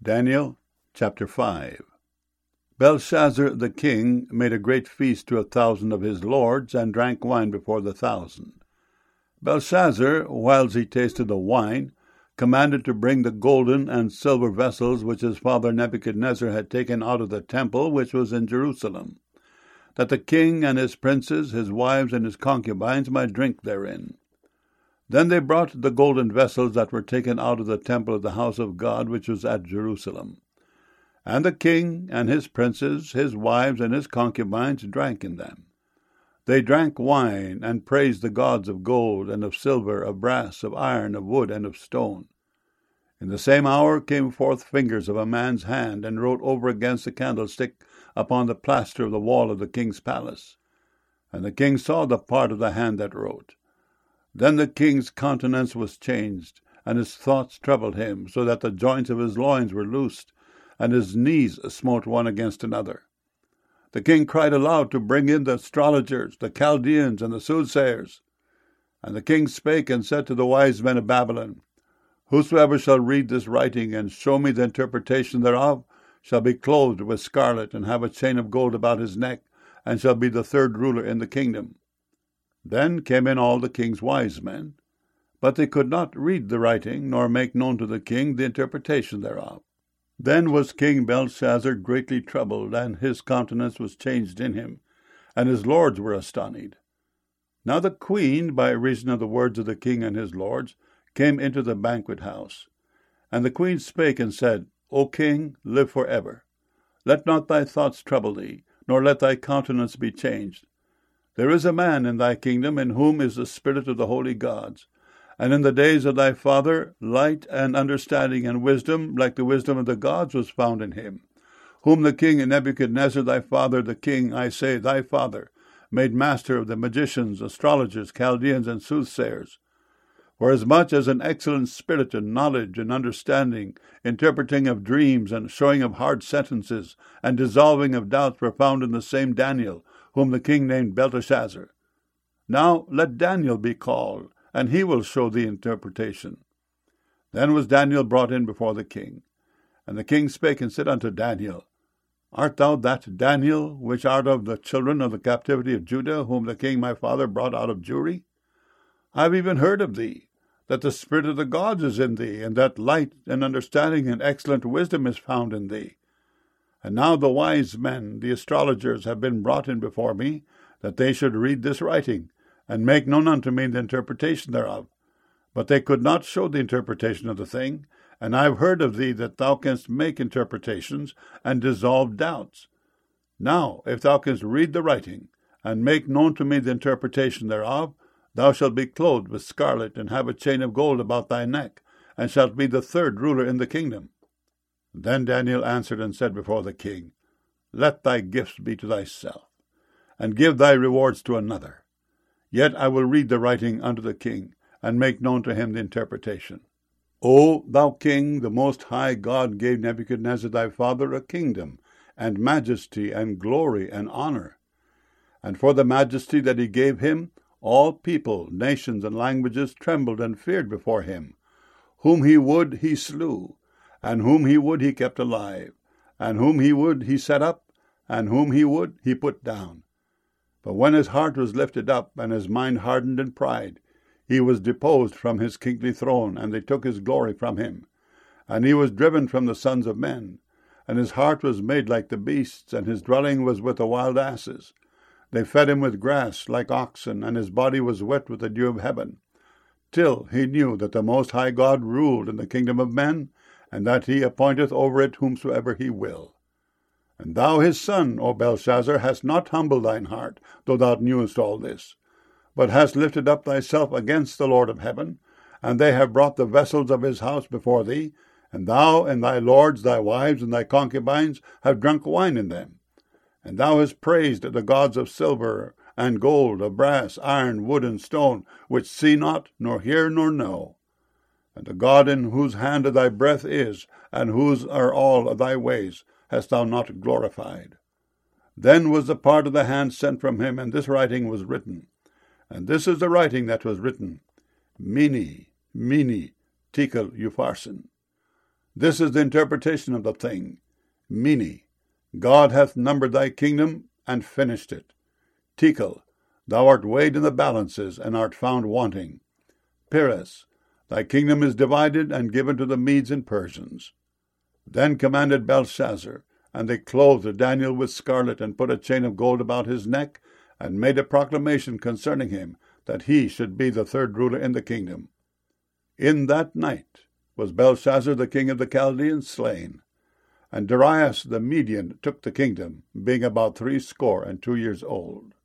Daniel chapter 5. Belshazzar the king made a great feast to 1,000 of his lords, and drank wine before the 1,000. Belshazzar, whiles he tasted the wine, commanded to bring the golden and silver vessels which his father Nebuchadnezzar had taken out of the temple which was in Jerusalem, that the king and his princes, his wives, and his concubines might drink therein. Then they brought the golden vessels that were taken out of the temple of the house of God which was at Jerusalem. And the king and his princes, his wives, and his concubines drank in them. They drank wine, and praised the gods of gold, and of silver, of brass, of iron, of wood, and of stone. In the same hour came forth fingers of a man's hand, and wrote over against the candlestick upon the plaster of the wall of the king's palace. And the king saw the part of the hand that wrote. Then the king's countenance was changed, and his thoughts troubled him, so that the joints of his loins were loosed, and his knees smote one against another. The king cried aloud to bring in the astrologers, the Chaldeans, and the soothsayers. And the king spake and said to the wise men of Babylon, Whosoever shall read this writing, and show me the interpretation thereof, shall be clothed with scarlet, and have a chain of gold about his neck, and shall be the third ruler in the kingdom. Then came in all the king's wise men, but they could not read the writing, nor make known to the king the interpretation thereof. Then was King Belshazzar greatly troubled, and his countenance was changed in him, and his lords were astonied. Now the queen, by reason of the words of the king and his lords, came into the banquet house. And the queen spake and said, O king, live for ever. Let not thy thoughts trouble thee, nor let thy countenance be changed. There is a man in thy kingdom in whom is the spirit of the holy gods. And in the days of thy father, light and understanding and wisdom, like the wisdom of the gods, was found in him, whom the king Nebuchadnezzar thy father, the king, I say, thy father, made master of the magicians, astrologers, Chaldeans, and soothsayers. For as much as an excellent spirit and knowledge and understanding, interpreting of dreams and showing of hard sentences, and dissolving of doubts were found in the same Daniel, whom the king named Belteshazzar. Now let Daniel be called, and he will show the interpretation. Then was Daniel brought in before the king. And the king spake and said unto Daniel, Art thou that Daniel, which art of the children of the captivity of Judah, whom the king my father brought out of Jewry? I have even heard of thee, that the spirit of the gods is in thee, and that light and understanding and excellent wisdom is found in thee. And now the wise men, the astrologers, have been brought in before me, that they should read this writing, and make known unto me the interpretation thereof. But they could not show the interpretation of the thing, and I have heard of thee that thou canst make interpretations, and dissolve doubts. Now, if thou canst read the writing, and make known to me the interpretation thereof, thou shalt be clothed with scarlet, and have a chain of gold about thy neck, and shalt be the third ruler in the kingdom. Then Daniel answered and said before the king, Let thy gifts be to thyself, and give thy rewards to another. Yet I will read the writing unto the king, and make known to him the interpretation. O thou king, the most high God gave Nebuchadnezzar thy father a kingdom, and majesty, and glory, and honor. And for the majesty that he gave him, all people, nations, and languages trembled and feared before him. Whom he would he slew, and whom he would he kept alive, and whom he would he set up, and whom he would he put down. But when his heart was lifted up, and his mind hardened in pride, he was deposed from his kingly throne, and they took his glory from him. And he was driven from the sons of men, and his heart was made like the beasts, and his dwelling was with the wild asses. They fed him with grass like oxen, and his body was wet with the dew of heaven, till he knew that the Most High God ruled in the kingdom of men, and that he appointeth over it whomsoever he will. And thou his son, O Belshazzar, hast not humbled thine heart, though thou knewest all this, but hast lifted up thyself against the Lord of heaven, and they have brought the vessels of his house before thee, and thou and thy lords, thy wives, and thy concubines have drunk wine in them. And thou hast praised the gods of silver and gold, of brass, iron, wood, and stone, which see not, nor hear, nor know. And the God in whose hand thy breath is, and whose are all thy ways, hast thou not glorified. Then was the part of the hand sent from him, and this writing was written. And this is the writing that was written, Mene, Tekel, Upharsin. This is the interpretation of the thing. Mene, God hath numbered thy kingdom, and finished it. Tekel, thou art weighed in the balances, and art found wanting. Peres, thy kingdom is divided, and given to the Medes and Persians. Then commanded Belshazzar, and they clothed Daniel with scarlet, and put a chain of gold about his neck, and made a proclamation concerning him, that he should be the third ruler in the kingdom. In that night was Belshazzar the king of the Chaldeans slain, and Darius the Median took the kingdom, being about 62 years old.